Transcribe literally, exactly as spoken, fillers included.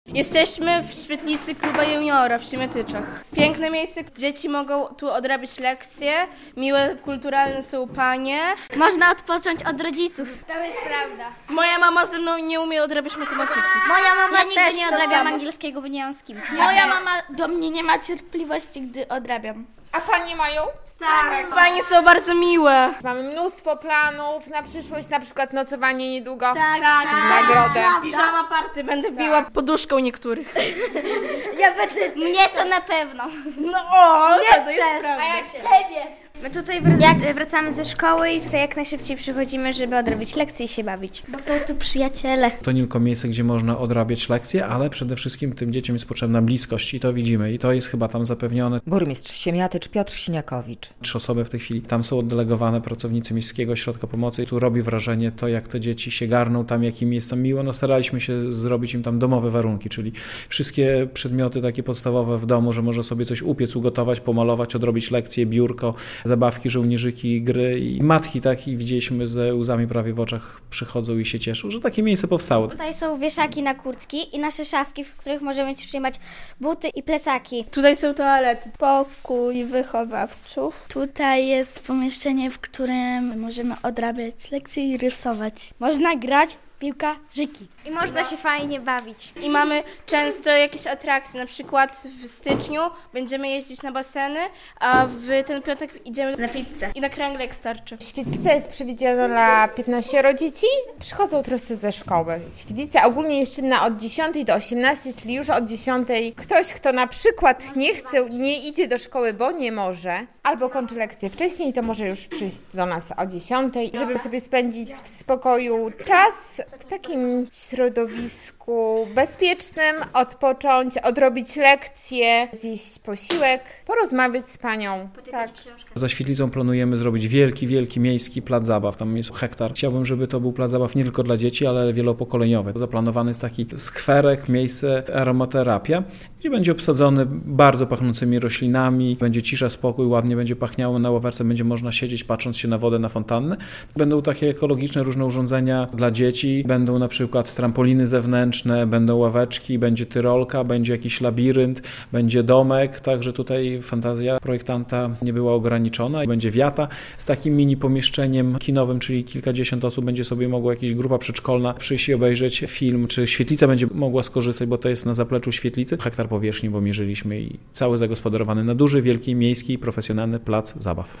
Jesteśmy w świetlicy Kluba Juniora w Siemiatyczach. Piękne miejsce, dzieci mogą tu odrabiać lekcje, miłe, kulturalne są panie. Można odpocząć od rodziców. To jest prawda. Moja mama ze mną nie umie odrabiać matematyki. Moja mama Ja też nigdy nie to odrabiam samo. angielskiego, bo nie mam z kim. Moja mama do mnie nie ma cierpliwości, gdy odrabiam. A panie mają? Tak, panie są bardzo miłe. Mamy mnóstwo planów na przyszłość, na przykład nocowanie niedługo. Tak, tak. Nagrodę. Piżama party, będę biła poduszką niektórych. Ja będę... Mnie to na pewno. No o, to, to jest prawda. Ciebie. My tutaj wr- wracamy ze szkoły i tutaj jak najszybciej przychodzimy, żeby odrobić lekcje i się bawić. Bo są tu przyjaciele. To nie tylko miejsce, gdzie można odrabiać lekcje, ale przede wszystkim tym dzieciom jest potrzebna bliskość i to widzimy i to jest chyba tam zapewnione. Burmistrz Siemiatycz Piotr Siniakowicz. Trzy osoby w tej chwili tam są oddelegowane, pracownicy Miejskiego Ośrodka Pomocy i tu robi wrażenie to, jak te dzieci się garną tam, jak im jest tam miło. No staraliśmy się zrobić im tam domowe warunki, czyli wszystkie przedmioty takie podstawowe w domu, że może sobie coś upiec, ugotować, pomalować, odrobić lekcje, biurko, zabawki, żołnierzyki, gry i matki, tak, i widzieliśmy ze łzami prawie w oczach przychodzą i się cieszą, że takie miejsce powstało. Tutaj są wieszaki na kurtki i nasze szafki, w których możemy trzymać buty i plecaki. Tutaj są toalety. Pokój wychowawców. Tutaj jest pomieszczenie, w którym możemy odrabiać lekcje i rysować. Można grać piłka, żyki. I można się fajnie bawić. I mamy często jakieś atrakcje, na przykład w styczniu będziemy jeździć na baseny, a w ten piątek idziemy na pizzę i na kręgle jak starczy. Świetlica jest przewidziana dla piętnastu dzieci. Przychodzą prosto ze szkoły. Świetlica ogólnie jest czynna od dziesiątej do osiemnastej, czyli już od dziesiątej ktoś, kto na przykład nie chce, nie idzie do szkoły, bo nie może, albo kończy lekcję wcześniej, to może już przyjść do nas o dziesiątej, żeby sobie spędzić w spokoju czas w takim środowisku bezpiecznym, odpocząć, odrobić lekcje, zjeść posiłek, porozmawiać z panią. Tak. Za Świetlicą planujemy zrobić wielki, wielki miejski plac zabaw. Tam jest hektar. Chciałbym, żeby to był plac zabaw nie tylko dla dzieci, ale wielopokoleniowy. Zaplanowany jest taki skwerek, miejsce aromaterapia, gdzie będzie obsadzony bardzo pachnącymi roślinami, będzie cisza, spokój, ładnie będzie pachniało, na ławerce będzie można siedzieć, patrząc się na wodę, na fontannę. Będą takie ekologiczne różne urządzenia dla dzieci, będą na przykład trampoliny zewnętrzne, będą ławeczki, będzie tyrolka, będzie jakiś labirynt, będzie domek, także tutaj fantazja projektanta nie była ograniczona. Będzie wiata z takim mini pomieszczeniem kinowym, czyli kilkadziesiąt osób będzie sobie mogła, jakaś grupa przedszkolna przyjść i obejrzeć film, czy Świetlica będzie mogła skorzystać, bo to jest na zapleczu Świetlicy. Hektar powierzchni, bo mierzyliśmy i cały zagospodarowany na duży, wielki, miejski, profesjonalny plac zabaw.